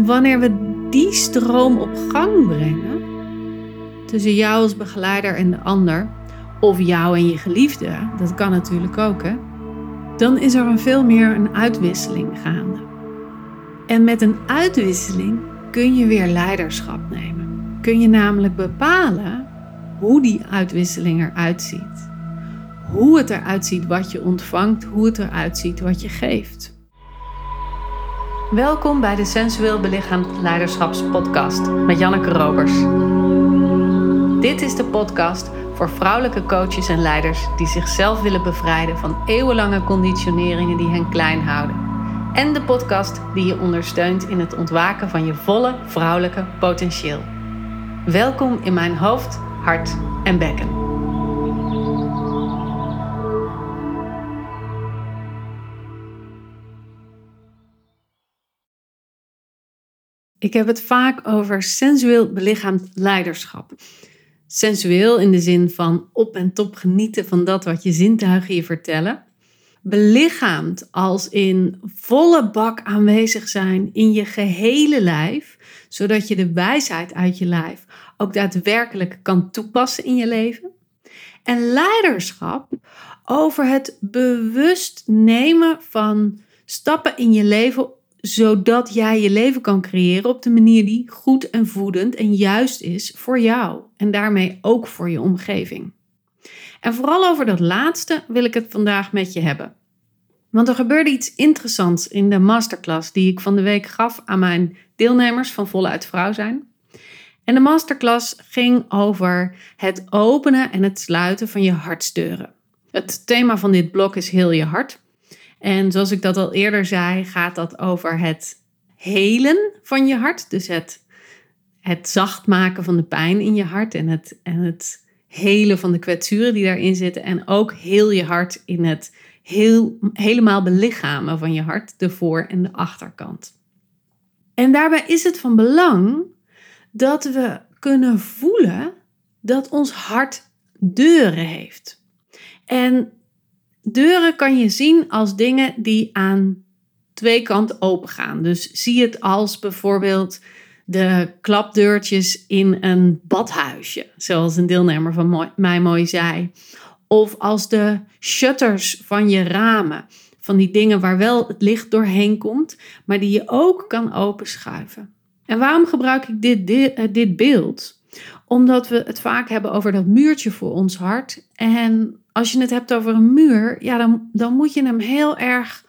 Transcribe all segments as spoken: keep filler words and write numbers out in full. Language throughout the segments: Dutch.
wanneer we die stroom op gang brengen, tussen jou als begeleider en de ander, of jou en je geliefde, dat kan natuurlijk ook, hè, dan is er een veel meer een uitwisseling gaande. En met een uitwisseling kun je weer leiderschap nemen. Kun je namelijk bepalen hoe die uitwisseling eruit ziet. Hoe het eruit ziet wat je ontvangt, hoe het eruit ziet wat je geeft. Welkom bij de Sensueel Belichaamd Leiderschapspodcast met Janneke Robers. Dit is de podcast voor vrouwelijke coaches en leiders die zichzelf willen bevrijden van eeuwenlange conditioneringen die hen klein houden. En de podcast die je ondersteunt in het ontwaken van je volle vrouwelijke potentieel. Welkom in mijn hoofd, hart en bekken. Ik heb het vaak over sensueel belichaamd leiderschap. Sensueel in de zin van op en top genieten van dat wat je zintuigen je vertellen. Belichaamd als in volle bak aanwezig zijn in je gehele lijf, zodat je de wijsheid uit je lijf ook daadwerkelijk kan toepassen in je leven. En leiderschap over het bewust nemen van stappen in je leven, zodat jij je leven kan creëren op de manier die goed en voedend en juist is voor jou. En daarmee ook voor je omgeving. En vooral over dat laatste wil ik het vandaag met je hebben. Want er gebeurde iets interessants in de masterclass die ik van de week gaf aan mijn deelnemers van Voluit Vrouw zijn. En de masterclass ging over het openen en het sluiten van je hartsdeuren. Het thema van dit blok is heel je hart. En zoals ik dat al eerder zei, gaat dat over het helen van je hart. Dus het, het zacht maken van de pijn in je hart en het, en het helen van de kwetsuren die daarin zitten. En ook heel je hart in het heel, helemaal belichamen van je hart, de voor- en de achterkant. En daarbij is het van belang dat we kunnen voelen dat ons hart deuren heeft. En deuren kan je zien als dingen die aan twee kanten open gaan. Dus zie het als bijvoorbeeld de klapdeurtjes in een badhuisje, zoals een deelnemer van mij mooi zei. Of als de shutters van je ramen, van die dingen waar wel het licht doorheen komt, maar die je ook kan openschuiven. En waarom gebruik ik dit, dit, dit beeld? Omdat we het vaak hebben over dat muurtje voor ons hart. En als je het hebt over een muur, ja, dan, dan moet je hem heel erg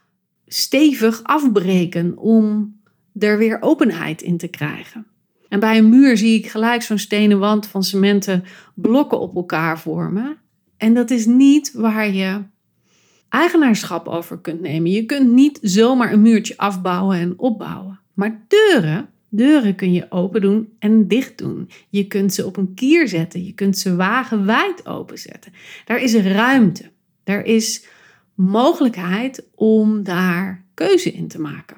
stevig afbreken om er weer openheid in te krijgen. En bij een muur zie ik gelijk zo'n stenen wand van cementen blokken op elkaar vormen. En dat is niet waar je eigenaarschap over kunt nemen. Je kunt niet zomaar een muurtje afbouwen en opbouwen. Maar deuren, deuren kun je open doen en dicht doen. Je kunt ze op een kier zetten. Je kunt ze wagenwijd openzetten. Daar is ruimte. Er is mogelijkheid om daar keuze in te maken.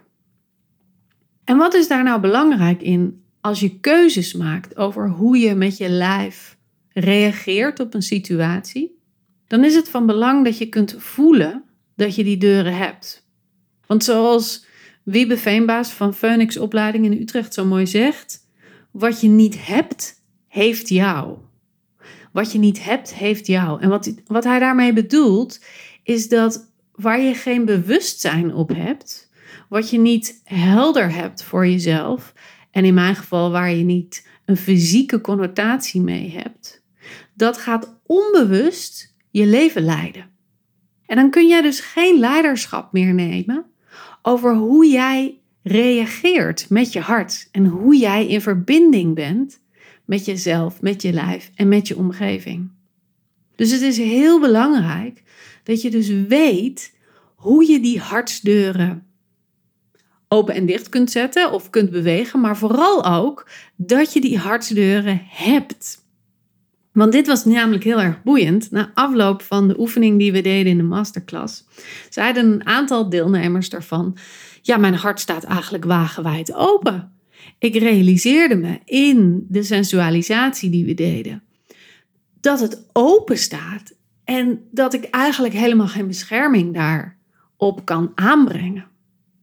En wat is daar nou belangrijk in als je keuzes maakt over hoe je met je lijf reageert op een situatie? Dan is het van belang dat je kunt voelen dat je die deuren hebt. Want zoals Wiebe Veenbaas van Phoenix Opleiding in Utrecht zo mooi zegt, wat je niet hebt, heeft jou. Wat je niet hebt, heeft jou. En wat, wat hij daarmee bedoelt, is dat waar je geen bewustzijn op hebt, wat je niet helder hebt voor jezelf, en in mijn geval waar je niet een fysieke connotatie mee hebt, dat gaat onbewust je leven leiden. En dan kun jij dus geen leiderschap meer nemen over hoe jij reageert met je hart en hoe jij in verbinding bent met jezelf, met je lijf en met je omgeving. Dus het is heel belangrijk dat je dus weet hoe je die hartsdeuren open en dicht kunt zetten of kunt bewegen, maar vooral ook dat je die hartsdeuren hebt. Want dit was namelijk heel erg boeiend. Na afloop van de oefening die we deden in de masterclass, zeiden een aantal deelnemers daarvan, ja, mijn hart staat eigenlijk wagenwijd open. Ik realiseerde me in de sensualisatie die we deden, dat het open staat en dat ik eigenlijk helemaal geen bescherming daarop kan aanbrengen.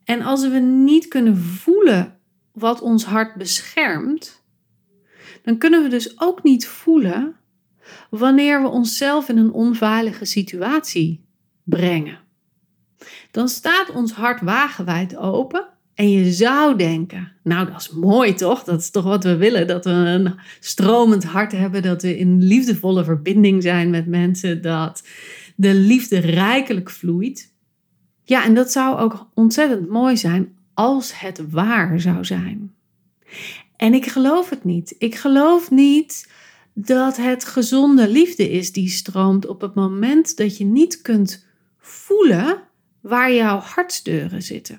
En als we niet kunnen voelen wat ons hart beschermt, dan kunnen we dus ook niet voelen wanneer we onszelf in een onveilige situatie brengen. Dan staat ons hart wagenwijd open en je zou denken, nou dat is mooi toch? Dat is toch wat we willen, dat we een stromend hart hebben, dat we in liefdevolle verbinding zijn met mensen, dat de liefde rijkelijk vloeit. Ja, en dat zou ook ontzettend mooi zijn als het waar zou zijn. En ik geloof het niet. Ik geloof niet dat het gezonde liefde is die stroomt op het moment dat je niet kunt voelen waar jouw hartsdeuren zitten.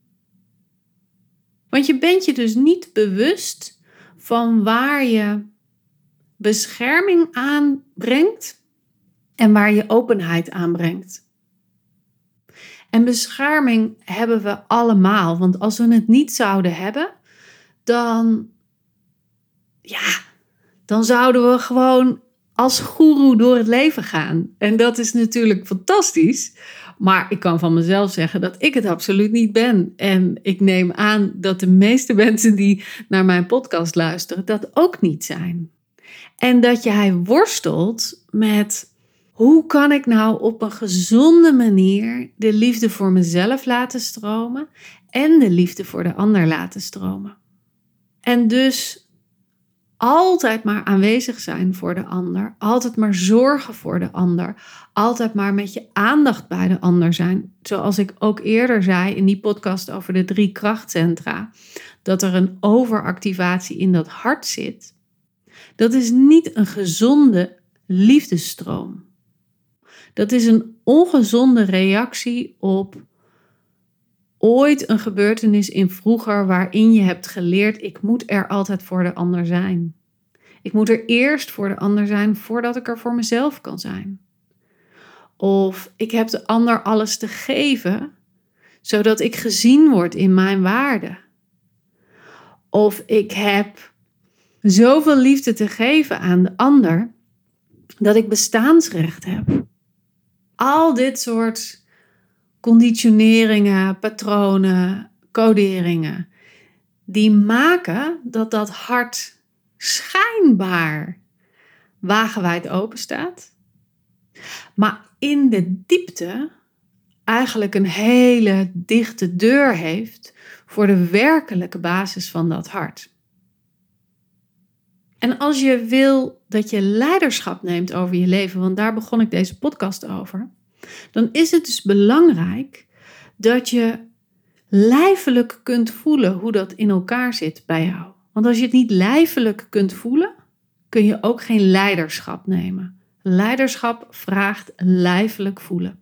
Want je bent je dus niet bewust van waar je bescherming aanbrengt en waar je openheid aanbrengt. En bescherming hebben we allemaal, want als we het niet zouden hebben, dan, ja, dan zouden we gewoon als goeroe door het leven gaan. En dat is natuurlijk fantastisch, maar ik kan van mezelf zeggen dat ik het absoluut niet ben. En ik neem aan dat de meeste mensen die naar mijn podcast luisteren dat ook niet zijn. En dat jij worstelt met: hoe kan ik nou op een gezonde manier de liefde voor mezelf laten stromen en de liefde voor de ander laten stromen? En dus altijd maar aanwezig zijn voor de ander, altijd maar zorgen voor de ander, altijd maar met je aandacht bij de ander zijn. Zoals ik ook eerder zei in die podcast over de drie krachtcentra, dat er een overactivatie in dat hart zit. Dat is niet een gezonde liefdesstroom. Dat is een ongezonde reactie op ooit een gebeurtenis in vroeger waarin je hebt geleerd: ik moet er altijd voor de ander zijn. Ik moet er eerst voor de ander zijn voordat ik er voor mezelf kan zijn. Of ik heb de ander alles te geven zodat ik gezien word in mijn waarde. Of ik heb zoveel liefde te geven aan de ander dat ik bestaansrecht heb. Al dit soort conditioneringen, patronen, coderingen, die maken dat dat hart schijnbaar wagenwijd open staat, maar in de diepte eigenlijk een hele dichte deur heeft voor de werkelijke basis van dat hart. En als je wil dat je leiderschap neemt over je leven, want daar begon ik deze podcast over, dan is het dus belangrijk dat je lijfelijk kunt voelen hoe dat in elkaar zit bij jou. Want als je het niet lijfelijk kunt voelen, kun je ook geen leiderschap nemen. Leiderschap vraagt lijfelijk voelen.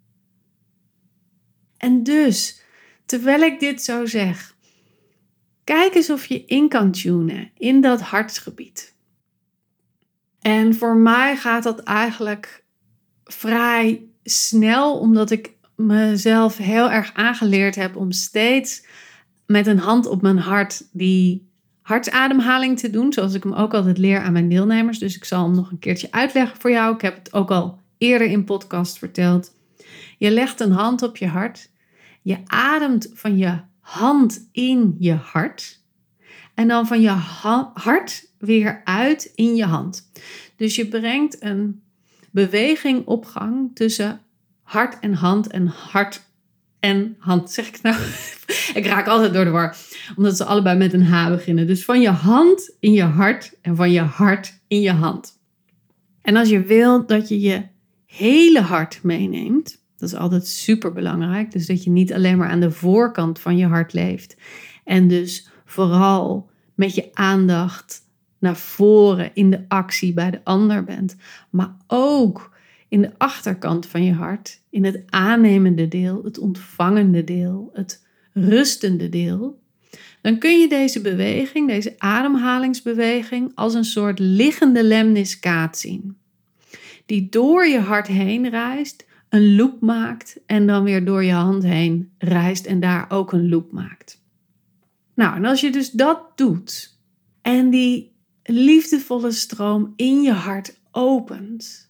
En dus, terwijl ik dit zo zeg, kijk eens of je in kan tunen in dat hartsgebied. En voor mij gaat dat eigenlijk vrij snel, omdat ik mezelf heel erg aangeleerd heb om steeds met een hand op mijn hart die hartsademhaling te doen, zoals ik hem ook altijd leer aan mijn deelnemers. Dus ik zal hem nog een keertje uitleggen voor jou. Ik heb het ook al eerder in podcast verteld. Je legt een hand op je hart. Je ademt van je hand in je hart. En dan van je ha- hart weer uit in je hand. Dus je brengt een beweging op gang tussen hart en hand en hart en hand. Zeg ik nou? Ik raak altijd door de war, omdat ze allebei met een H beginnen. Dus van je hand in je hart en van je hart in je hand. En als je wil dat je je hele hart meeneemt, dat is altijd super belangrijk. Dus dat je niet alleen maar aan de voorkant van je hart leeft. En dus vooral met je aandacht naar voren in de actie bij de ander bent. Maar ook in de achterkant van je hart, in het aannemende deel, het ontvangende deel, het rustende deel. Dan kun je deze beweging, deze ademhalingsbeweging, als een soort liggende lemniscaat zien. Die door je hart heen reist, een loop maakt en dan weer door je hand heen reist en daar ook een loop maakt. Nou, en als je dus dat doet en die liefdevolle stroom in je hart opent,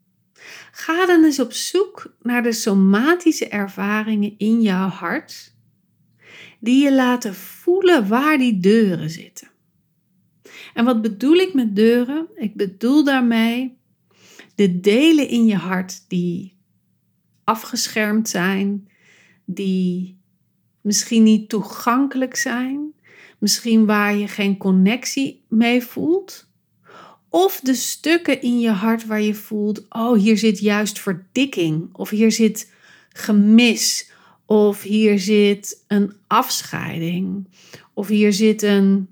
ga dan eens op zoek naar de somatische ervaringen in jouw hart die je laten voelen waar die deuren zitten. En wat bedoel ik met deuren? Ik bedoel daarmee de delen in je hart die afgeschermd zijn, die misschien niet toegankelijk zijn, misschien waar je geen connectie mee voelt. Of de stukken in je hart waar je voelt, oh, hier zit juist verdikking, of hier zit gemis, of hier zit een afscheiding, of hier zit een,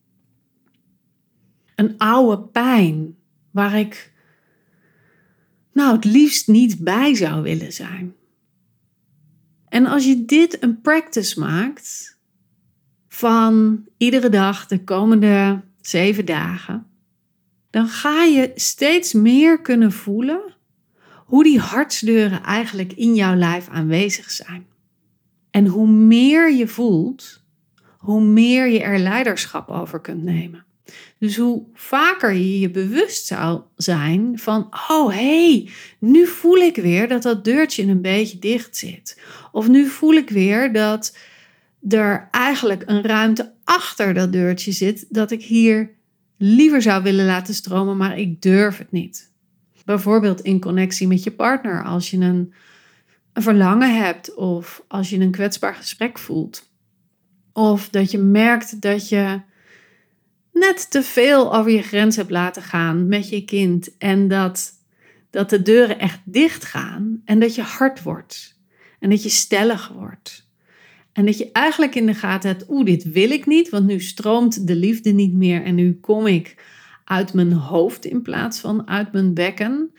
een oude pijn, waar ik nou het liefst niet bij zou willen zijn. En als je dit een practice maakt van iedere dag de komende zeven dagen, dan ga je steeds meer kunnen voelen hoe die hartsdeuren eigenlijk in jouw lijf aanwezig zijn. En hoe meer je voelt, hoe meer je er leiderschap over kunt nemen. Dus hoe vaker je je bewust zou zijn van, oh hé, hey, nu voel ik weer dat dat deurtje een beetje dicht zit. Of nu voel ik weer dat er eigenlijk een ruimte achter dat deurtje zit, dat ik hier liever zou willen laten stromen, maar ik durf het niet. Bijvoorbeeld in connectie met je partner, als je een, een verlangen hebt of als je een kwetsbaar gesprek voelt. Of dat je merkt dat je net te veel over je grens hebt laten gaan met je kind en dat, dat de deuren echt dicht gaan en dat je hard wordt en dat je stellig wordt. En dat je eigenlijk in de gaten hebt, oeh, dit wil ik niet, want nu stroomt de liefde niet meer en nu kom ik uit mijn hoofd in plaats van uit mijn bekken.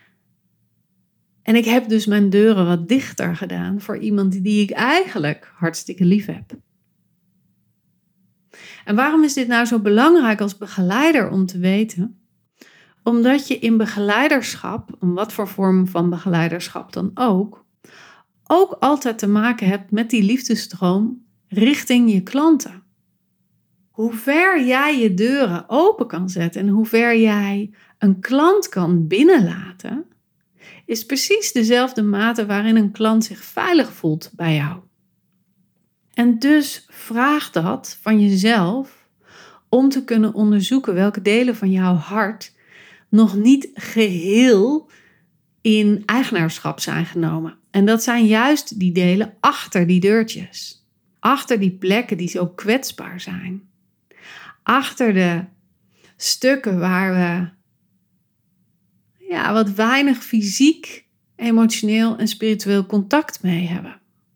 En ik heb dus mijn deuren wat dichter gedaan voor iemand die ik eigenlijk hartstikke lief heb. En waarom is dit nou zo belangrijk als begeleider om te weten? Omdat je in begeleiderschap, om wat voor vorm van begeleiderschap dan ook, ook altijd te maken hebt met die liefdesstroom richting je klanten. Hoe ver jij je deuren open kan zetten en hoe ver jij een klant kan binnenlaten, is precies dezelfde mate waarin een klant zich veilig voelt bij jou. En dus vraag dat van jezelf om te kunnen onderzoeken welke delen van jouw hart nog niet geheel in eigenaarschap zijn genomen. En dat zijn juist die delen achter die deurtjes. Achter die plekken die zo kwetsbaar zijn. Achter de stukken waar we ja, wat weinig fysiek, emotioneel en spiritueel contact mee hebben.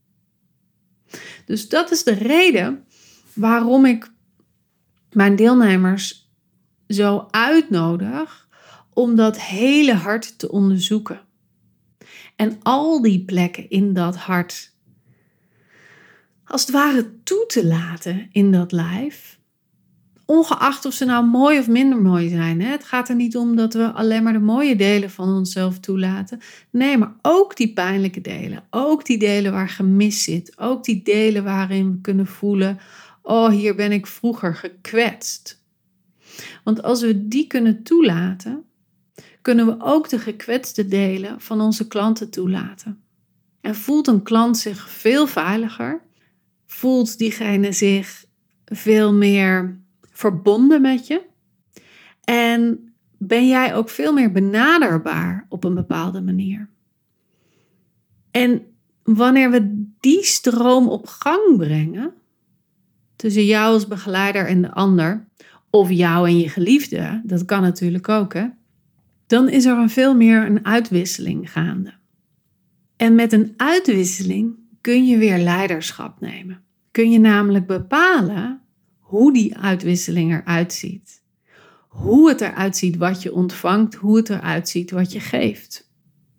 Dus dat is de reden waarom ik mijn deelnemers zo uitnodig om dat hele hart te onderzoeken. En al die plekken in dat hart als het ware toe te laten in dat lijf. Ongeacht of ze nou mooi of minder mooi zijn. Hè? Het gaat er niet om dat we alleen maar de mooie delen van onszelf toelaten. Nee, maar ook die pijnlijke delen. Ook die delen waar gemis zit. Ook die delen waarin we kunnen voelen, oh, hier ben ik vroeger gekwetst. Want als we die kunnen toelaten, kunnen we ook de gekwetste delen van onze klanten toelaten. En voelt een klant zich veel veiliger? Voelt diegene zich veel meer verbonden met je? En ben jij ook veel meer benaderbaar op een bepaalde manier? En wanneer we die stroom op gang brengen, tussen jou als begeleider en de ander, of jou en je geliefde, dat kan natuurlijk ook, hè? Dan is er een veel meer een uitwisseling gaande. En met een uitwisseling kun je weer leiderschap nemen. Kun je namelijk bepalen hoe die uitwisseling eruit ziet. Hoe het eruit ziet wat je ontvangt, hoe het eruit ziet wat je geeft.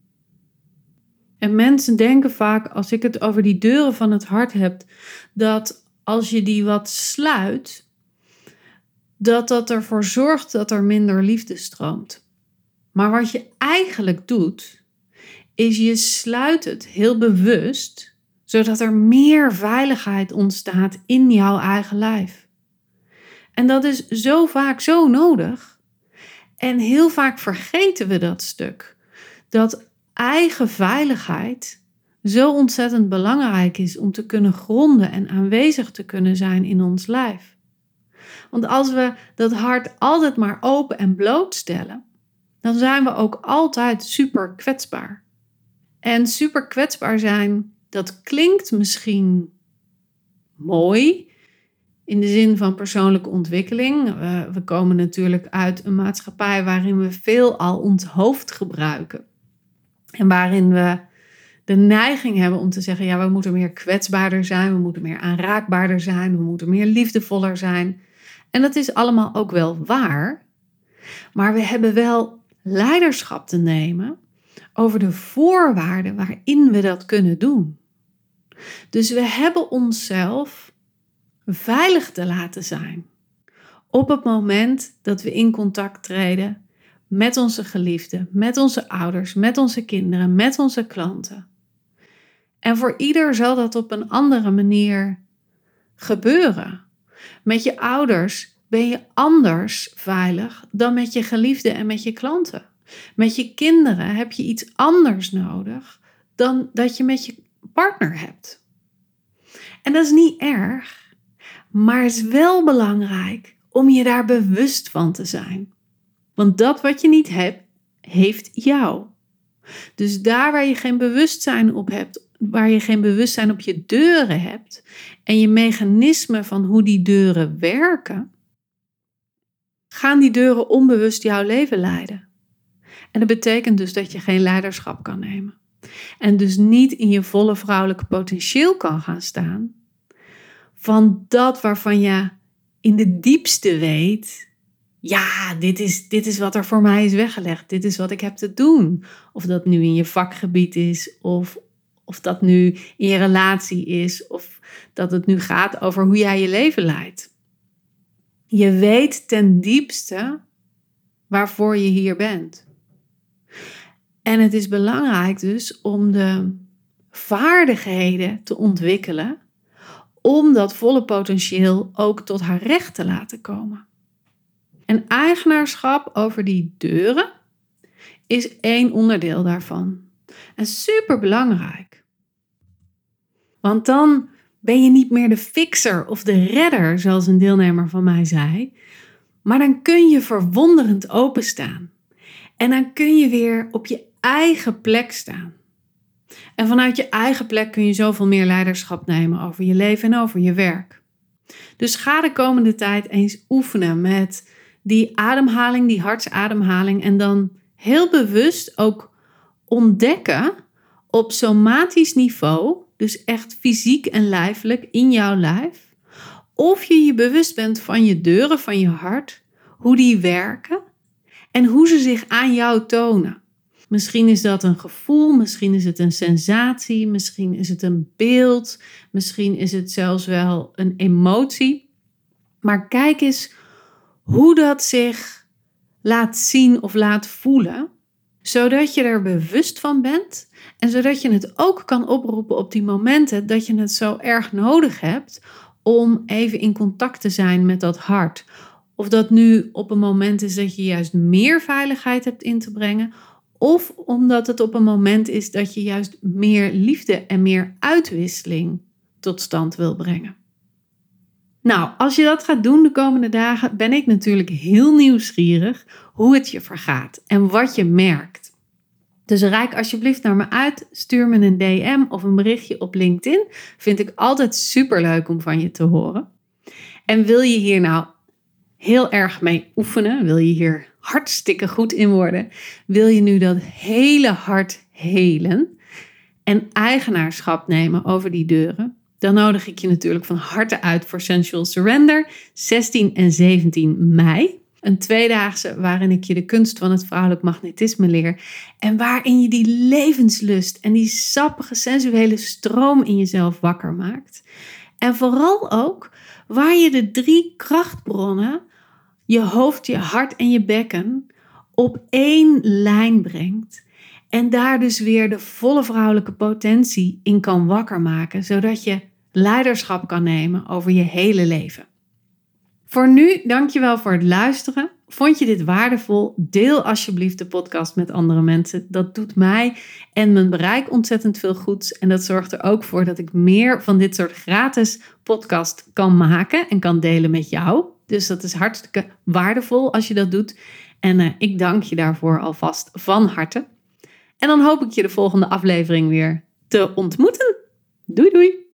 En mensen denken vaak, als ik het over die deuren van het hart heb, dat als je die wat sluit, dat dat ervoor zorgt dat er minder liefde stroomt. Maar wat je eigenlijk doet, is je sluit het heel bewust, zodat er meer veiligheid ontstaat in jouw eigen lijf. En dat is zo vaak zo nodig. En heel vaak vergeten we dat stuk. Dat eigen veiligheid zo ontzettend belangrijk is om te kunnen gronden en aanwezig te kunnen zijn in ons lijf. Want als we dat hart altijd maar open en blootstellen, dan zijn we ook altijd super kwetsbaar. En super kwetsbaar zijn, dat klinkt misschien mooi in de zin van persoonlijke ontwikkeling. Uh, we komen natuurlijk uit een maatschappij waarin we veelal ons hoofd gebruiken. En waarin we de neiging hebben om te zeggen, ja, we moeten meer kwetsbaarder zijn, we moeten meer aanraakbaarder zijn, we moeten meer liefdevoller zijn. En dat is allemaal ook wel waar. Maar we hebben wel leiderschap te nemen over de voorwaarden waarin we dat kunnen doen. Dus we hebben onszelf veilig te laten zijn op het moment dat we in contact treden met onze geliefden, met onze ouders, met onze kinderen, met onze klanten. En voor ieder zal dat op een andere manier gebeuren. Met je ouders ben je anders veilig dan met je geliefden en met je klanten. Met je kinderen heb je iets anders nodig dan dat je met je partner hebt. En dat is niet erg, maar het is wel belangrijk om je daar bewust van te zijn. Want dat wat je niet hebt, heeft jou. Dus daar waar je geen bewustzijn op hebt, waar je geen bewustzijn op je deuren hebt en je mechanismen van hoe die deuren werken, gaan die deuren onbewust jouw leven leiden. En dat betekent dus dat je geen leiderschap kan nemen. En dus niet in je volle vrouwelijke potentieel kan gaan staan van dat waarvan je in de diepste weet, ja, dit is, dit is wat er voor mij is weggelegd. Dit is wat ik heb te doen. Of dat nu in je vakgebied is, of, of dat nu in je relatie is, of dat het nu gaat over hoe jij je leven leidt. Je weet ten diepste waarvoor je hier bent. En het is belangrijk dus om de vaardigheden te ontwikkelen om dat volle potentieel ook tot haar recht te laten komen. En eigenaarschap over die deuren is één onderdeel daarvan. En super belangrijk. Want dan ben je niet meer de fixer of de redder, zoals een deelnemer van mij zei. Maar dan kun je verwonderend openstaan. En dan kun je weer op je eigen plek staan. En vanuit je eigen plek kun je zoveel meer leiderschap nemen over je leven en over je werk. Dus ga de komende tijd eens oefenen met die ademhaling, die hartsademhaling. En dan heel bewust ook ontdekken op somatisch niveau, dus echt fysiek en lijfelijk in jouw lijf, of je je bewust bent van je deuren, van je hart, hoe die werken en hoe ze zich aan jou tonen. Misschien is dat een gevoel, misschien is het een sensatie, misschien is het een beeld, misschien is het zelfs wel een emotie. Maar kijk eens hoe dat zich laat zien of laat voelen, zodat je er bewust van bent en zodat je het ook kan oproepen op die momenten dat je het zo erg nodig hebt om even in contact te zijn met dat hart. Of dat nu op een moment is dat je juist meer veiligheid hebt in te brengen, of omdat het op een moment is dat je juist meer liefde en meer uitwisseling tot stand wil brengen. Nou, als je dat gaat doen de komende dagen, ben ik natuurlijk heel nieuwsgierig hoe het je vergaat en wat je merkt. Dus reik alsjeblieft naar me uit, stuur me een D M of een berichtje op LinkedIn. Vind ik altijd superleuk om van je te horen. En wil je hier nou heel erg mee oefenen, wil je hier hartstikke goed in worden, wil je nu dat hele hart helen en eigenaarschap nemen over die deuren, dan nodig ik je natuurlijk van harte uit voor Sensual Surrender, zestien en zeventien mei. Een tweedaagse waarin ik je de kunst van het vrouwelijk magnetisme leer en waarin je die levenslust en die sappige sensuele stroom in jezelf wakker maakt. En vooral ook waar je de drie krachtbronnen, je hoofd, je hart en je bekken, op één lijn brengt. En daar dus weer de volle vrouwelijke potentie in kan wakker maken, zodat je leiderschap kan nemen over je hele leven. Voor nu, dankjewel voor het luisteren. Vond je dit waardevol? Deel alsjeblieft de podcast met andere mensen. Dat doet mij en mijn bereik ontzettend veel goeds. En dat zorgt er ook voor dat ik meer van dit soort gratis podcast kan maken en kan delen met jou. Dus dat is hartstikke waardevol als je dat doet. En uh, ik dank je daarvoor alvast van harte. En dan hoop ik je de volgende aflevering weer te ontmoeten. Doei doei!